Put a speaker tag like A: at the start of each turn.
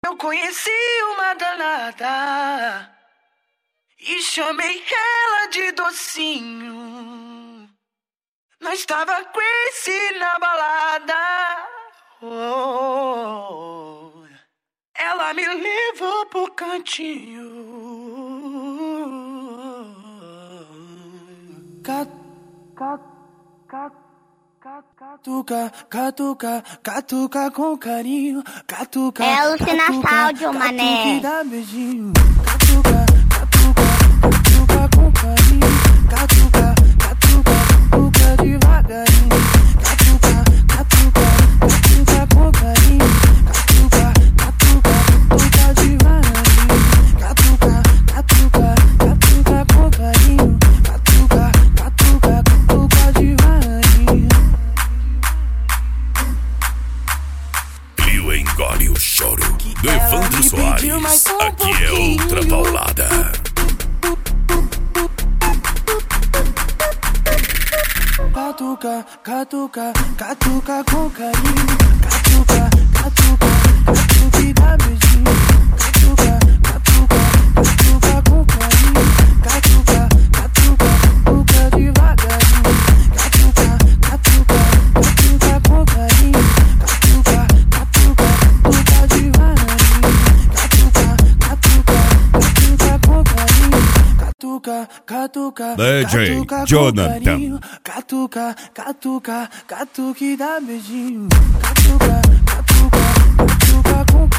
A: Eu conheci uma danada e chamei ela de docinho. Nós tava crazy na balada. Oh, ela me levou pro cantinho. Catuca, catuca, catuca com carinho. Catuca,
B: é alucinação, áudio, mané.
A: Catuca e dá beijinho. Catuca, catuca, catuca com carinho. Catuca, catuca, catuca devagarinho. Catuca, catuca, catuca com carinho. Catuca, catuca, catuca devagarinho. Catuca, catuca, catuca com carinho. Catuca, catuca, catuca devagarinho.
C: Clio engole o choro do Evandro Soares. Aqui é outra paulada.
A: Catuca, catuca, catuca com carinho. Catuca, catuca, catuca e dá beijinho. Catuca, catuca, catuca com carinho. Catuca, catuca, catuca devagarinho. Catuca, catuca, catuca com carinho. Catuca, catuca, catuca devagarinho. Catuca, catuca, catuca com carinho. Catuca, catuca,
C: DJ
A: catuca com
C: Jonathan.
A: carinho. Catuca, catuca, catuca e dá beijinho. Catuca, catuca, catuca com